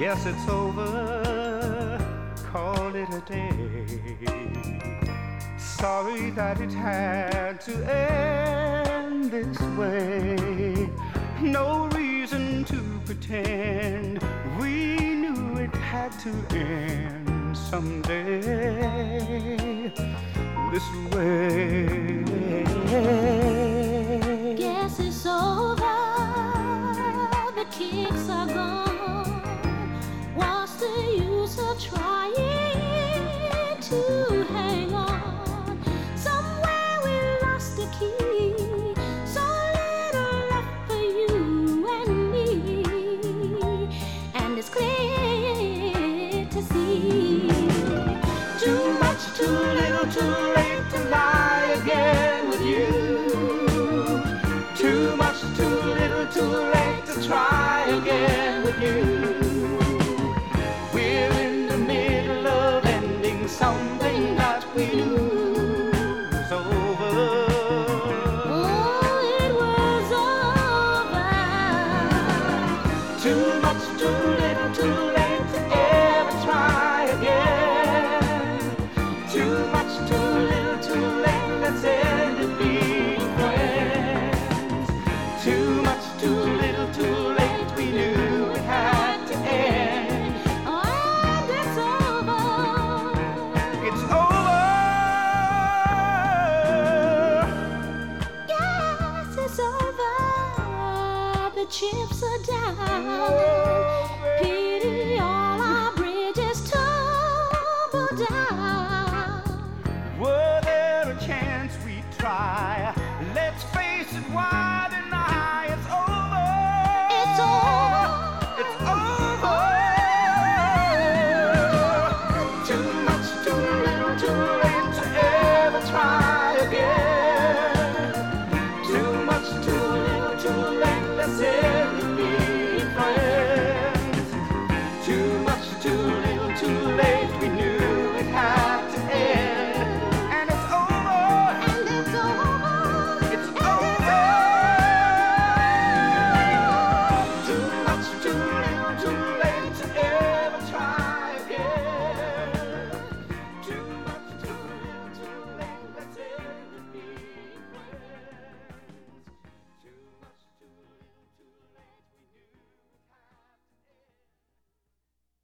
Guess it's over, call it a day. Sorry that it had to end this way. No reason to pretend we knew it had to end someday this way. Guess it's over, the kicks are gone. What's the use of trying?